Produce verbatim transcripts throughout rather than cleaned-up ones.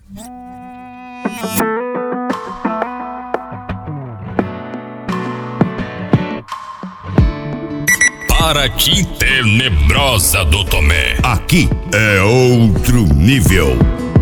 Paraty Tenebrosa do Tomé. Aqui é outro nível.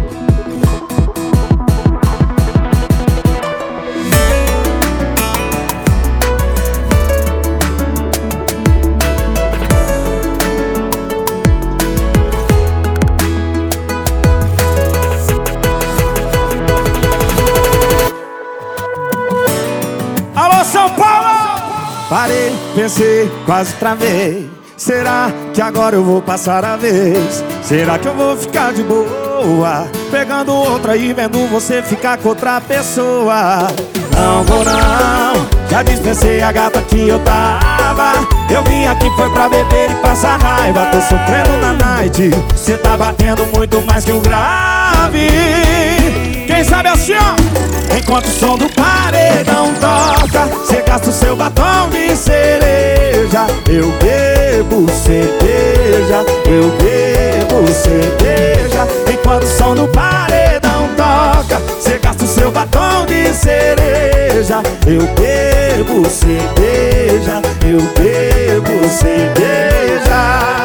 Alô, São Paulo! Parei, pensei, quase travei. Será que agora eu vou passar a vez? Será que eu vou ficar de boa, pegando outra e vendo você ficar com outra pessoa? Não vou não, já dispensei a gata que eu tava. Eu vim aqui foi pra beber e passar raiva. Tô sofrendo na night, cê tá batendo muito mais que o grave. Quem sabe assim, ó, enquanto o som do paredão toca, cê gasta o seu batom de cereja. Eu bebo cerveja, eu bebo cerveja. Enquanto o som do paredão toca, cê gasta o seu batom de cereja. Eu bebo cerveja, eu bebo cerveja.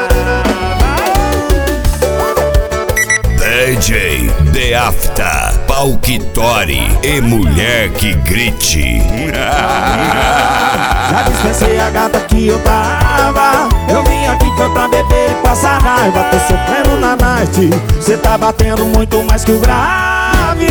D J The Afta, pau que tore e mulher que grite. Já dispensei a gata que eu tava. Eu vim aqui foi pra beber e passar raiva. Tô sofrendo na night, cê tá batendo muito mais que o grave.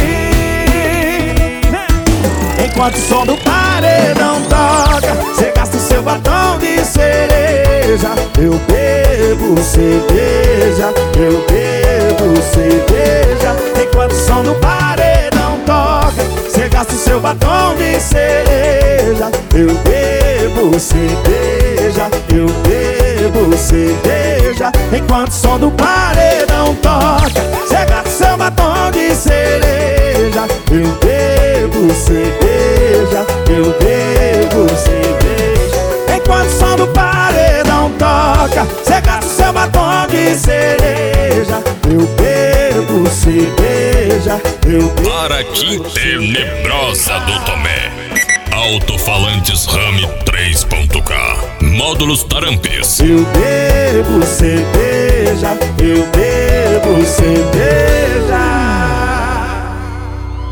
Enquanto o som do paredão toca, cê gasta o seu batom de cereja. Eu bebo cerveja, eu bebo cerveja. Enquanto o som do paredão toca, cê gasta o seu batom de cereja. Eu bebo cerveja, eu bebo cerveja. Enquanto o som do paredão toca, cê gasta o seu batom de cereja. Eu bebo cerveja, eu bebo cerveja. Enquanto o som do paredão toca, cê gasta o seu batom de cereja. Eu bebo cerveja, eu bebo Paraty Tenebrosa do Tomé. Alto-falantes Rame três ponto K. Módulos Tarampes. Eu bebo cerveja, eu bebo cerveja.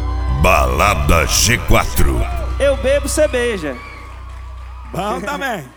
Balada G quatro. Eu bebo cerveja. Bom também.